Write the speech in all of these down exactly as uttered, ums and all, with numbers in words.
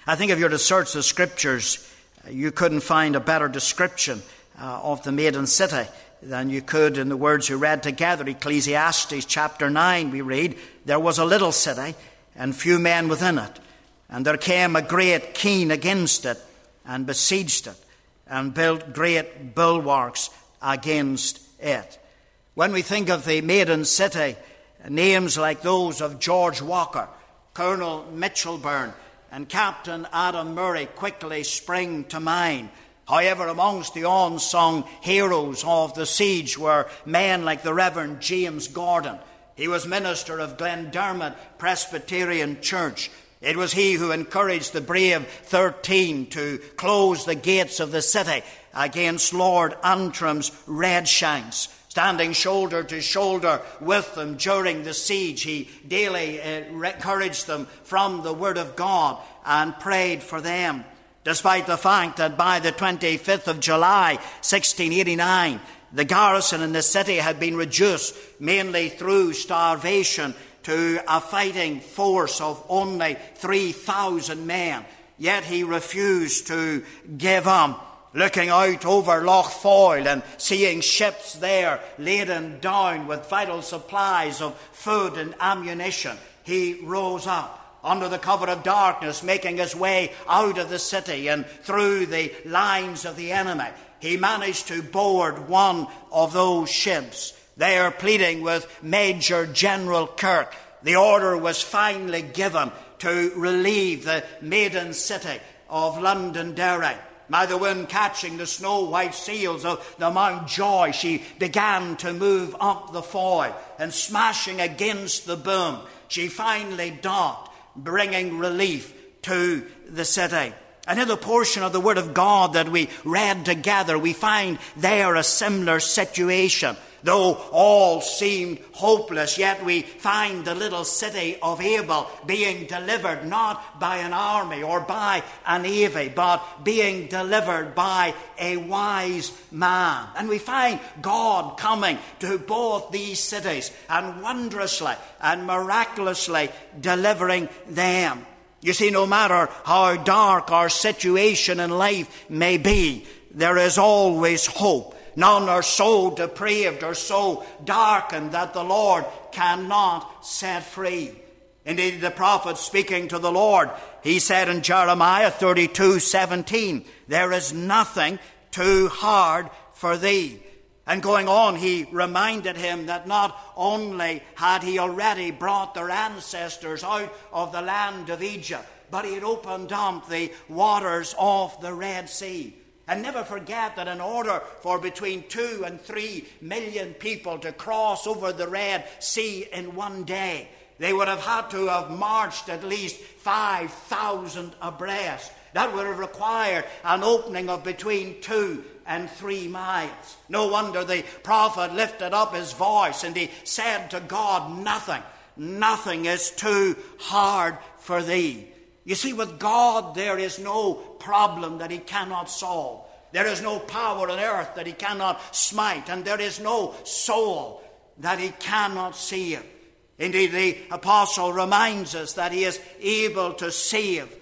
I think if you were to search the Scriptures, you couldn't find a better description uh, of the maiden city than you could in the words we read together. Ecclesiastes chapter nine, we read, "There was a little city, and few men within it. And there came a great king against it, and besieged it, and built great bulwarks against it." When we think of the maiden city, names like those of George Walker, Colonel Mitchelburn, and Captain Adam Murray quickly spring to mind. However, amongst the unsung heroes of the siege were men like the Reverend James Gordon. He was minister of Glendermot Presbyterian Church. It was he who encouraged the brave thirteen to close the gates of the city against Lord Antrim's red shanks. Standing shoulder to shoulder with them during the siege, he daily encouraged them from the Word of God and prayed for them. Despite the fact that by the twenty-fifth of July, sixteen eighty-nine, the garrison in the city had been reduced mainly through starvation to a fighting force of only three thousand men, yet he refused to give up. Looking out over Lough Foyle and seeing ships there laden down with vital supplies of food and ammunition, he rose up under the cover of darkness, making his way out of the city and through the lines of the enemy. He managed to board one of those ships. There, pleading with Major General Kirk, the order was finally given to relieve the maiden city of Londonderry. By the wind catching the snow-white sails of the Mount Joy, she began to move up the Foyle, and smashing against the boom, she finally docked, bringing relief to the city. And in the portion of the Word of God that we read together, we find there a similar situation. Though all seemed hopeless, yet we find the little city of Abel being delivered not by an army or by a navy, but being delivered by a wise man. And we find God coming to both these cities and wondrously and miraculously delivering them. You see, no matter how dark our situation in life may be, there is always hope. None are so depraved or so darkened that the Lord cannot set free. Indeed, the prophet speaking to the Lord, he said in Jeremiah thirty-two seventeen, "There is nothing too hard for thee." And going on, he reminded him that not only had he already brought their ancestors out of the land of Egypt, but he had opened up the waters of the Red Sea. And never forget that in order for between two and three million people to cross over the Red Sea in one day, they would have had to have marched at least five thousand abreast. That would have required an opening of between two and three miles. No wonder the prophet lifted up his voice and he said to God, "Nothing, nothing is too hard for thee." You see, with God there is no problem that he cannot solve. There is no power on earth that he cannot smite, and there is no soul that he cannot save. Indeed, the apostle reminds us that he is able to save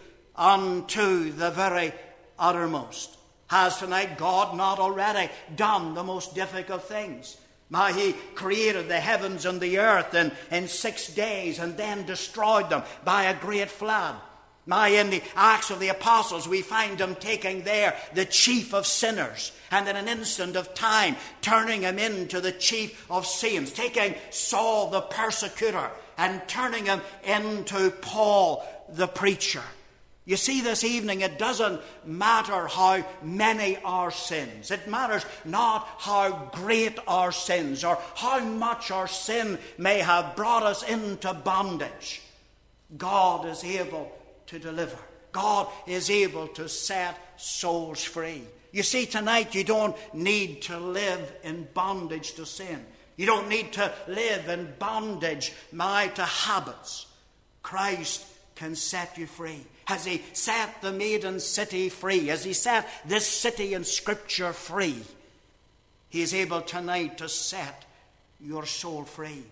unto the very uttermost. Has tonight God not already done the most difficult things? My, he created the heavens and the earth in, in six days and then destroyed them by a great flood. My, in the Acts of the Apostles, we find him taking there the chief of sinners and in an instant of time turning him into the chief of saints, taking Saul the persecutor and turning him into Paul the preacher. You see, this evening, it doesn't matter how many our sins. It matters not how great our sins or how much our sin may have brought us into bondage. God is able to deliver. God is able to set souls free. You see, tonight you don't need to live in bondage to sin. You don't need to live in bondage, my, to habits. Christ can set you free. Has he set the maiden city free? Has he set this city in Scripture free? He is able tonight to set your soul free.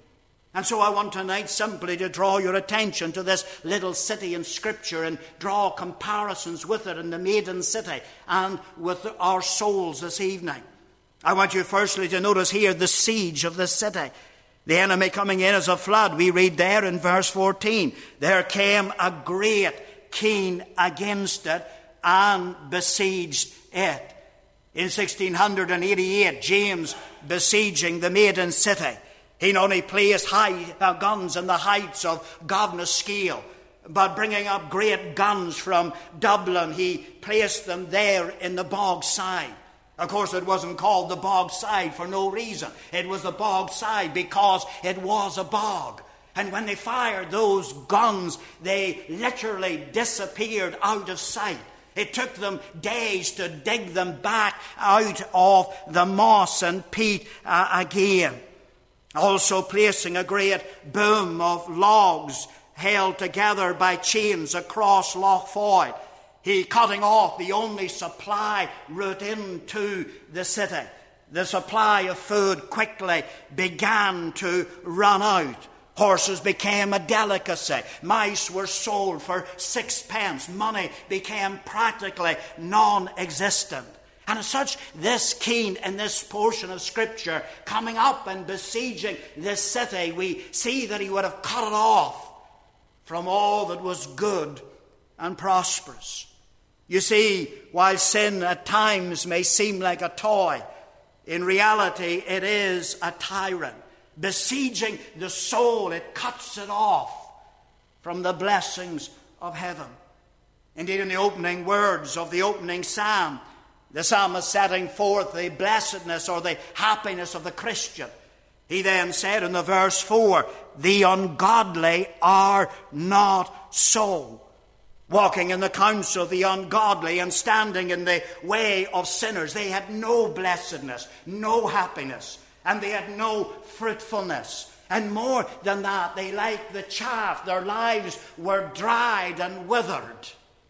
And so I want tonight simply to draw your attention to this little city in Scripture and draw comparisons with it in the maiden city and with our souls this evening. I want you firstly to notice here the siege of this city. The enemy coming in as a flood. We read there in verse fourteen, there came a great king against it and besieged it. In sixteen eighty-eight, James besieging the maiden city, he not only placed high uh, guns in the heights of Gavnescale, but bringing up great guns from Dublin, he placed them there in the bog side. Of course, it wasn't called the bog side for no reason. It was the bog side because it was a bog. And when they fired those guns, they literally disappeared out of sight. It took them days to dig them back out of the moss and peat uh, again. Also placing a great boom of logs held together by chains across Lough Foyle. He cutting off the only supply route into the city. The supply of food quickly began to run out. Horses became a delicacy. Mice were sold for sixpence. Money became practically non-existent. And as such, this king in this portion of Scripture coming up and besieging this city, we see that he would have cut it off from all that was good and prosperous. You see, while sin at times may seem like a toy, in reality it is a tyrant. Besieging the soul, it cuts it off from the blessings of heaven. Indeed, in the opening words of the opening psalm, the psalmist setting forth the blessedness or the happiness of the Christian. He then said in the verse four, the ungodly are not so. Walking in the counsel of the ungodly and standing in the way of sinners. They had no blessedness, no happiness, and they had no fruitfulness. And more than that, they like the chaff. Their lives were dried and withered.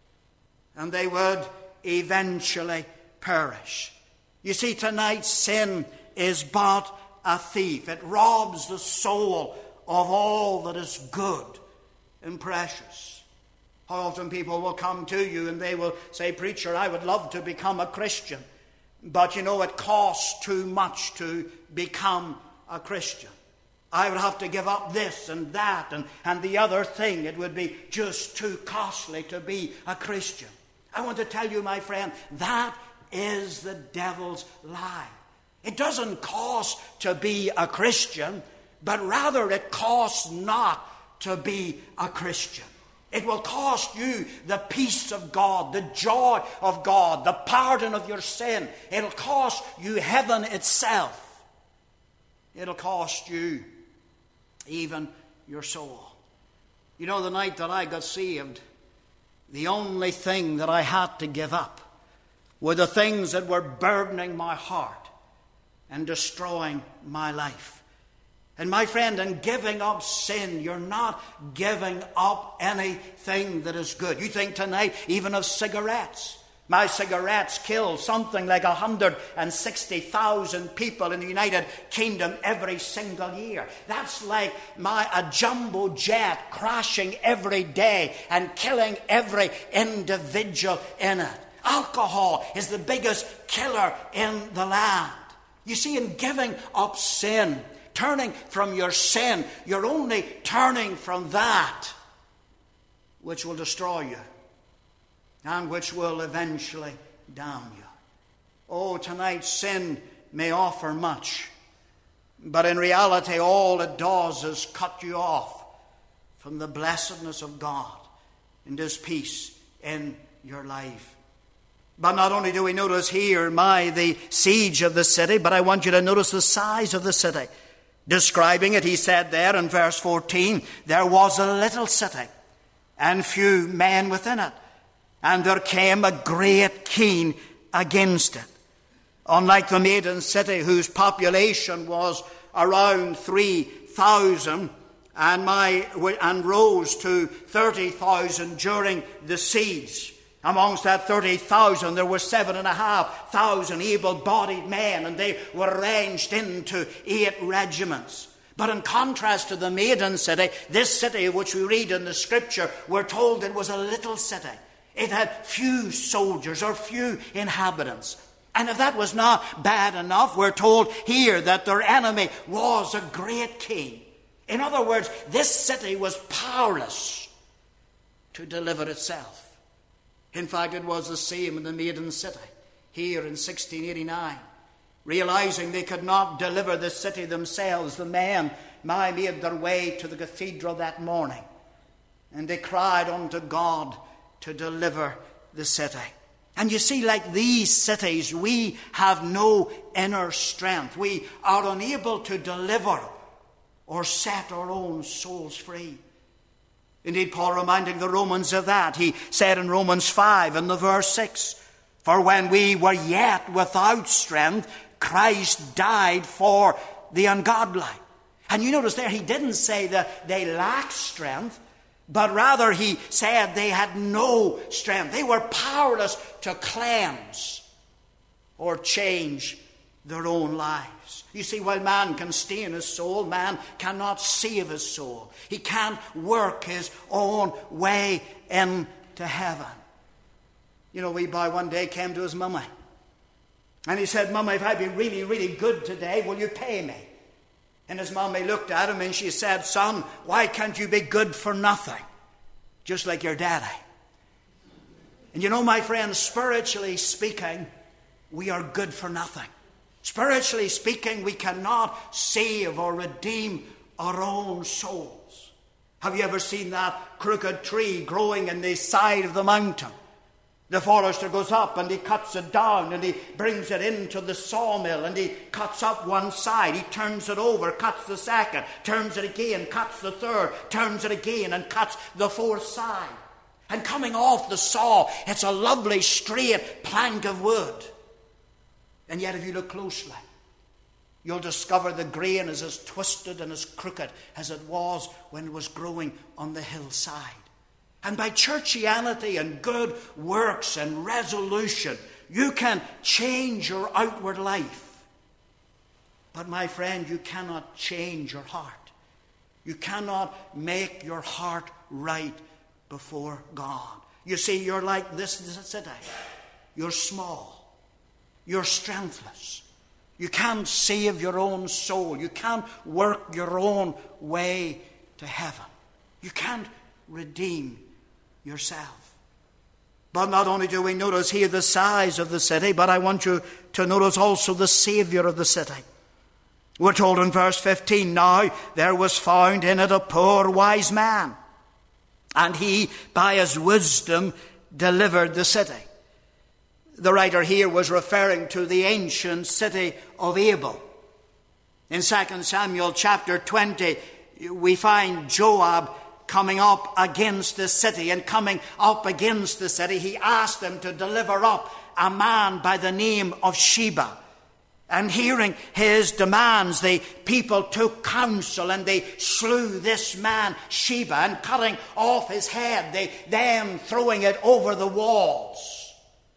And they would eventually perish. You see, tonight sin is but a thief. It robs the soul of all that is good and precious. How often people will come to you and they will say, preacher, I would love to become a Christian. But you know, it costs too much to become a Christian. I would have to give up this and that and, and the other thing. It would be just too costly to be a Christian. I want to tell you, my friend, that is the devil's lie. It doesn't cost to be a Christian, but rather it costs not to be a Christian. It will cost you the peace of God, the joy of God, the pardon of your sin. It'll cost you heaven itself. It'll cost you even your soul. You know, the night that I got saved, the only thing that I had to give up were the things that were burdening my heart and destroying my life. And my friend, in giving up sin, you're not giving up anything that is good. You think tonight even of cigarettes. My cigarettes kill something like one hundred sixty thousand people in the United Kingdom every single year. That's like my a jumbo jet crashing every day and killing every individual in it. Alcohol is the biggest killer in the land. You see, in giving up sin, turning from your sin, you're only turning from that which will destroy you and which will eventually damn you. Oh, tonight sin may offer much, but in reality all it does is cut you off from the blessedness of God and His peace in your life. But not only do we notice here, my, the siege of the city, but I want you to notice the size of the city. Describing it, he said there in verse fourteen, there was a little city and few men within it, and there came a great king against it. Unlike the maiden city, whose population was around three thousand and, my, and rose to thirty thousand during the siege. Amongst that thirty thousand, there were seven and a half thousand able-bodied men, and they were arranged into eight regiments. But in contrast to the maiden city, this city which we read in the scripture, we're told it was a little city. It had few soldiers or few inhabitants. And if that was not bad enough, we're told here that their enemy was a great king. In other words, this city was powerless to deliver itself. In fact, it was the same in the maiden city here in sixteen eighty-nine. Realizing they could not deliver the city themselves, the men made their way to the cathedral that morning. And they cried unto God to deliver the city. And you see, like these cities, we have no inner strength. We are unable to deliver or set our own souls free. Indeed, Paul reminding the Romans of that. He said in Romans five in the verse six, "For when we were yet without strength, Christ died for the ungodly." And you notice there, he didn't say that they lacked strength, but rather he said they had no strength. They were powerless to cleanse or change their own lives. You see, while man can stain his soul, man cannot save his soul. He can't work his own way into heaven. You know, wee boy one day came to his mummy. And he said, "Mummy, if I've been really, really good today, will you pay me?" And his mummy looked at him and she said, "Son, why can't you be good for nothing? Just like your daddy." And you know, my friends, spiritually speaking, we are good for nothing. Spiritually speaking, we cannot save or redeem our own souls. Have you ever seen that crooked tree growing in the side of the mountain? The forester goes up and he cuts it down and he brings it into the sawmill and he cuts up one side. He turns it over, cuts the second, turns it again, cuts the third, turns it again and cuts the fourth side. And coming off the saw, it's a lovely straight plank of wood. And yet if you look closely, you'll discover the grain is as twisted and as crooked as it was when it was growing on the hillside. And by churchianity and good works and resolution, you can change your outward life. But my friend, you cannot change your heart. You cannot make your heart right before God. You see, you're like this city. You're small. You're strengthless. You can't save your own soul. You can't work your own way to heaven. You can't redeem yourself. But not only do we notice here the size of the city, but I want you to notice also the Savior of the city. We're told in verse fifteen, "Now there was found in it a poor wise man, and he by his wisdom delivered the city." The writer here was referring to the ancient city of Abel. In Second Samuel chapter twenty, we find Joab coming up against the city, and coming up against the city, he asked them to deliver up a man by the name of Sheba. And hearing his demands, the people took counsel and they slew this man Sheba, and cutting off his head, they then throwing it over the walls.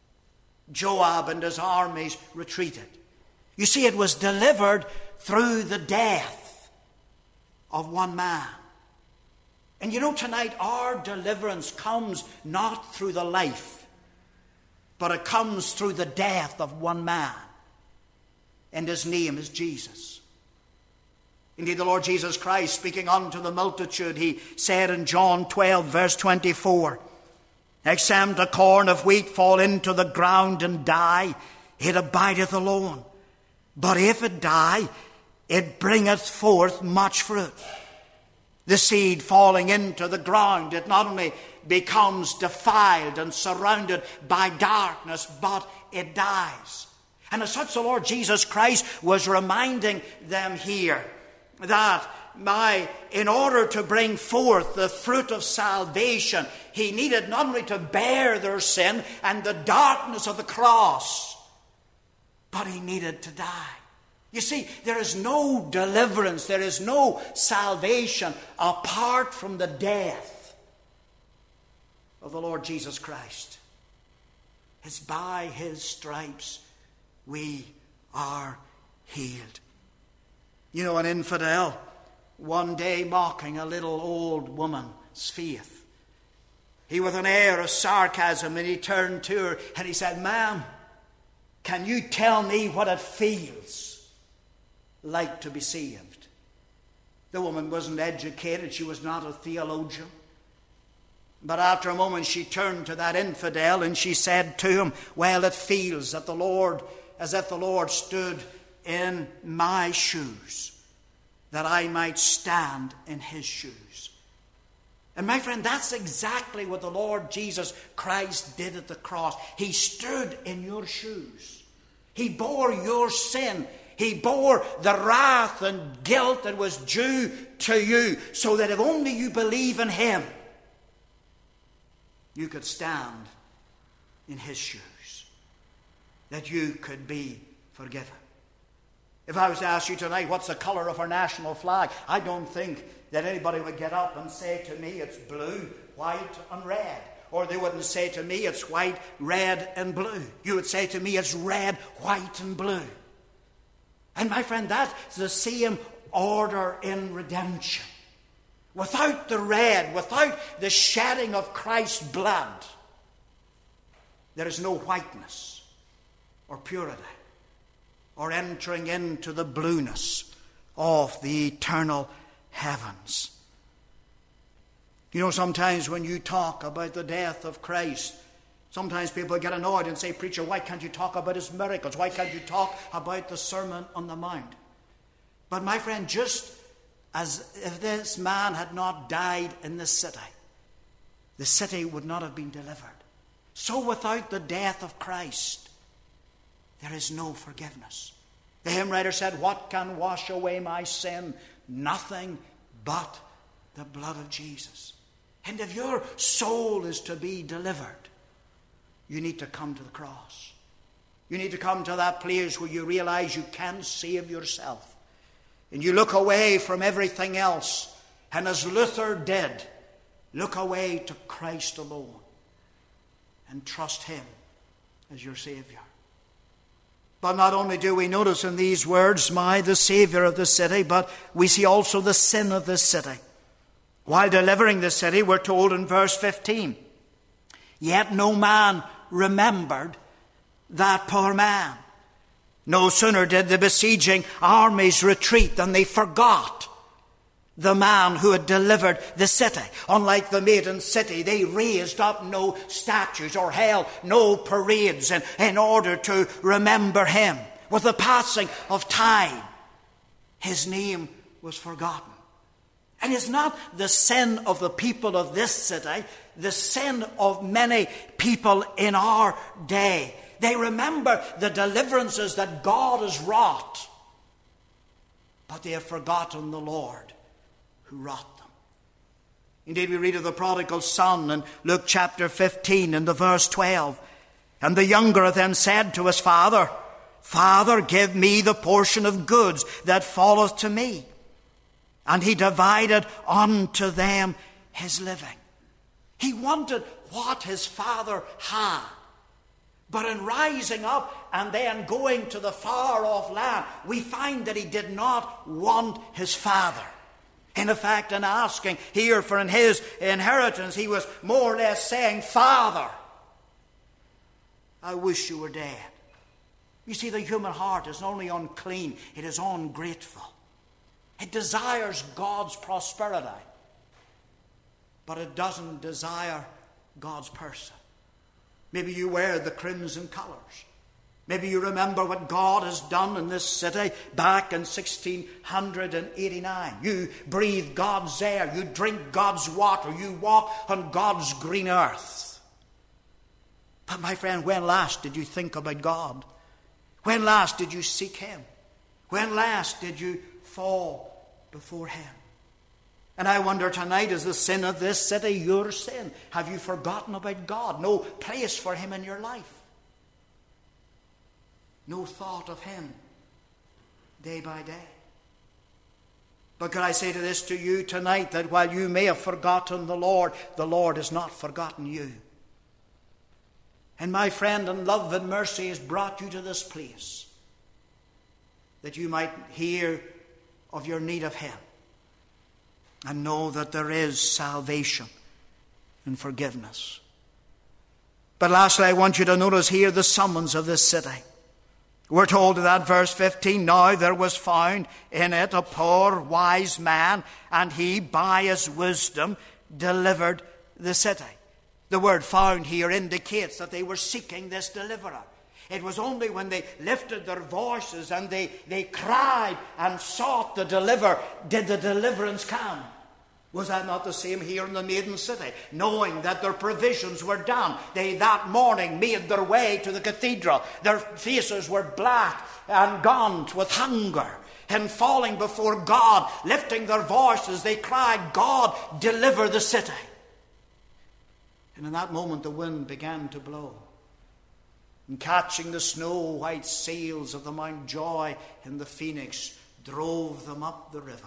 Joab and his armies retreated. You see, it was delivered through the death of one man. And you know, tonight our deliverance comes not through the life, but it comes through the death of one man. And his name is Jesus. Indeed, the Lord Jesus Christ, speaking unto the multitude, he said in John twelve, verse twenty-four, "Except a corn of wheat fall into the ground and die, it abideth alone. But if it die, it bringeth forth much fruit." The seed falling into the ground, it not only becomes defiled and surrounded by darkness, but it dies. And as such, the Lord Jesus Christ was reminding them here that my, in order to bring forth the fruit of salvation, he needed not only to bear their sin and the darkness of the cross, but he needed to die. You see, there is no deliverance, there is no salvation apart from the death of the Lord Jesus Christ. It's by his stripes we are healed. You know, an infidel one day mocking a little old woman's faith. He, with an air of sarcasm, and he turned to her and he said, "Ma'am, can you tell me what it feels like to be saved?" The woman wasn't educated. She was not a theologian. But after a moment she turned to that infidel and she said to him, "Well, it feels that the Lord, as if the Lord stood in my shoes, that I might stand in his shoes." And my friend, that's exactly what the Lord Jesus Christ did at the cross. He stood in your shoes. He bore your sin. He bore the wrath and guilt that was due to you, so that if only you believe in him, you could stand in his shoes, that you could be forgiven. If I was to ask you tonight, what's the color of our national flag? I don't think that anybody would get up and say to me, it's blue, white, and red. Or they wouldn't say to me, it's white, red, and blue. You would say to me, it's red, white, and blue. And my friend, that's the same order in redemption. Without the red, without the shedding of Christ's blood, there is no whiteness or purity or entering into the blueness of the eternal heavens. You know, sometimes when you talk about the death of Christ, sometimes people get annoyed and say, "Preacher, why can't you talk about his miracles? Why can't you talk about the Sermon on the Mount?" But my friend, just as if this man had not died in the city, the city would not have been delivered. So without the death of Christ, there is no forgiveness. The hymn writer said, "What can wash away my sin? Nothing but the blood of Jesus." And if your soul is to be delivered, you need to come to the cross. You need to come to that place where you realize you can't save yourself. And you look away from everything else. And as Luther did, look away to Christ alone. And trust him as your Savior. But not only do we notice in these words, "My, the Savior of the city," but we see also the sin of the city. While delivering the city, we're told in verse fifteen, "Yet no man remembered that poor man." No sooner did the besieging armies retreat than they forgot the man who had delivered the city. Unlike the maiden city, they raised up no statues or held no parades in, in order to remember him. With the passing of time, his name was forgotten. And it's not the sin of the people of this city, the sin of many people in our day. They remember the deliverances that God has wrought, but they have forgotten the Lord who wrought them. Indeed, we read of the prodigal son in Luke chapter fifteen and the verse twelve. "And the younger then said to his father, Father, give me the portion of goods that falleth to me. And he divided unto them his living." He wanted what his father had. But in rising up and then going to the far off land, we find that he did not want his father. In effect, in asking here for in his inheritance, he was more or less saying, "Father, I wish you were dead." You see, the human heart is not only unclean, it is ungrateful. It desires God's prosperity, but it doesn't desire God's person. Maybe you wear the crimson colours. Maybe you remember what God has done in this city back in sixteen eighty-nine. You breathe God's air. You drink God's water. You walk on God's green earth. But my friend, when last did you think about God? When last did you seek him? When last did you fall before him? And I wonder tonight, is the sin of this city your sin? Have you forgotten about God? No place for him in your life. No thought of him day by day. But could I say to this to you tonight, that while you may have forgotten the Lord, the Lord has not forgotten you. And my friend, in love and mercy, has brought you to this place, that you might hear of your need of him. and know that there is salvation and forgiveness. But lastly, I want you to notice here the summons of this city. We're told in that verse fifteen, now there was found in it a poor wise man, and he by his wisdom delivered the city. The word found here indicates that they were seeking this deliverer. It was only when they lifted their voices and they, they cried and sought the deliverer did the deliverance come. Was that not the same here in the maiden city? Knowing that their provisions were done, they that morning made their way to the cathedral. Their faces were black and gaunt with hunger. And falling before God, lifting their voices, they cried, God, deliver the city. And in that moment the wind began to blow. And catching the snow-white sails of the Mount Joy in the Phoenix, drove them up the river.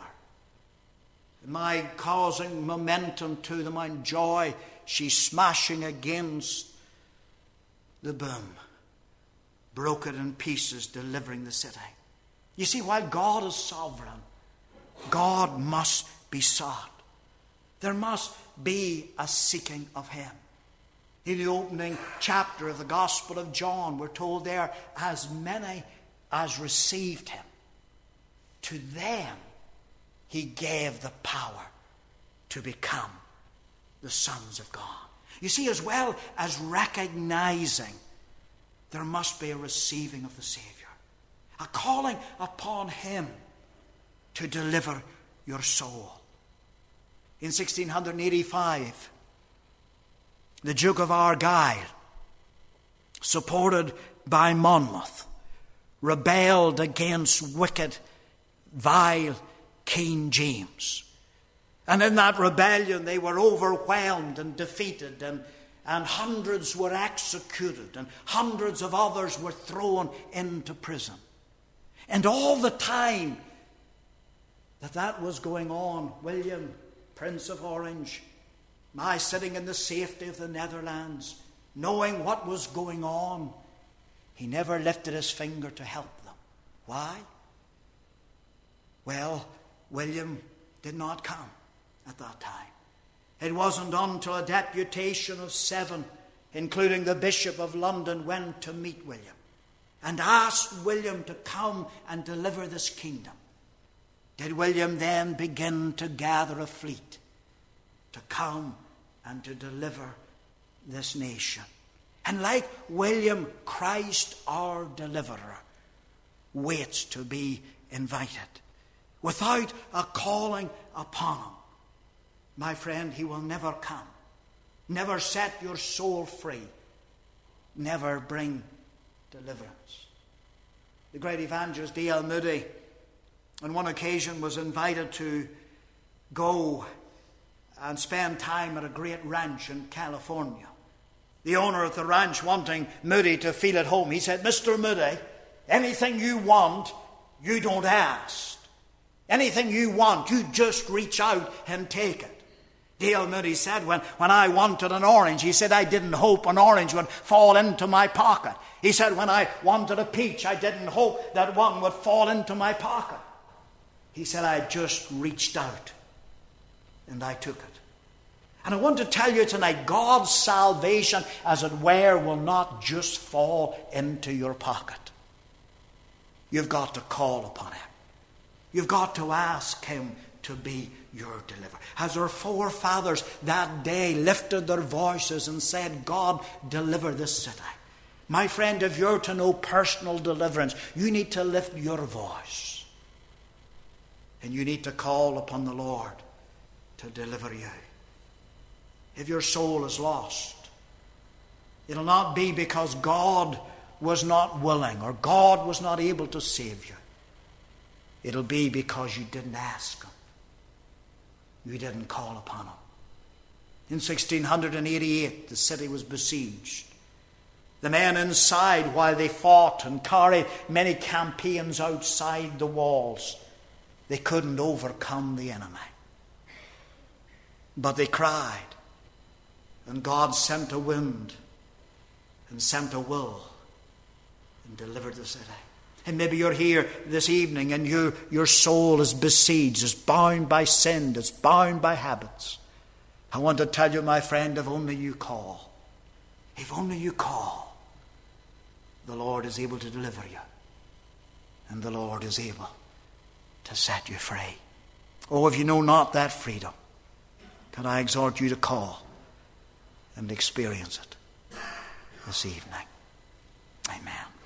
My causing momentum to the Mount Joy, she smashing against the boom, broke it in pieces, delivering the city. You see, while God is sovereign, God must be sought. There must be a seeking of him. In the opening chapter of the Gospel of John, we're told there, as many as received him, to them he gave the power to become the sons of God. You see, as well as recognizing, there must be a receiving of the Savior. A calling upon him to deliver your soul. In sixteen eighty-five, the Duke of Argyll, supported by Monmouth, rebelled against wicked, vile King James. And in that rebellion they were overwhelmed and defeated, and, and hundreds were executed, and hundreds of others were thrown into prison. And all the time that that was going on, William, Prince of Orange, my sitting in the safety of the Netherlands, knowing what was going on, he never lifted his finger to help them. Why? Well, William did not come at that time. It wasn't until a deputation of seven, including the Bishop of London, went to meet William and asked William to come and deliver this kingdom, did William then begin to gather a fleet to come and to deliver this nation. And like William, Christ our deliverer waits to be invited. Without a calling upon him, my friend, he will never come. Never set your soul free. Never bring deliverance. The great evangelist D L Moody on one occasion was invited to go and spend time at a great ranch in California. The owner of the ranch, wanting Moody to feel at home, he said, Mister Moody, anything you want, you don't ask. Anything you want, you just reach out and take it. D L Moody said, when, when I wanted an orange, he said, I didn't hope an orange would fall into my pocket. He said, when I wanted a peach, I didn't hope that one would fall into my pocket. He said, I just reached out and I took it. And I want to tell you tonight, God's salvation, as it were, will not just fall into your pocket. You've got to call upon him. You've got to ask him to be your deliverer. As our forefathers that day lifted their voices and said, God, deliver this city. My friend, if you're to know personal deliverance, you need to lift your voice. And you need to call upon the Lord to deliver you. If your soul is lost, it'll not be because God was not willing or God was not able to save you. It'll be because you didn't ask him. You didn't call upon him. In sixteen eighty-eight, the city was besieged. The men inside, while they fought and carried many campaigns outside the walls, they couldn't overcome the enemy. But they cried, and God sent a wind and sent a will and delivered the city. And maybe you're here this evening and you, your soul is besieged, is bound by sin, is bound by habits. I want to tell you, my friend, if only you call, if only you call, the Lord is able to deliver you. And the Lord is able to set you free. Oh, if you know not that freedom, can I exhort you to call and experience it this evening. Amen.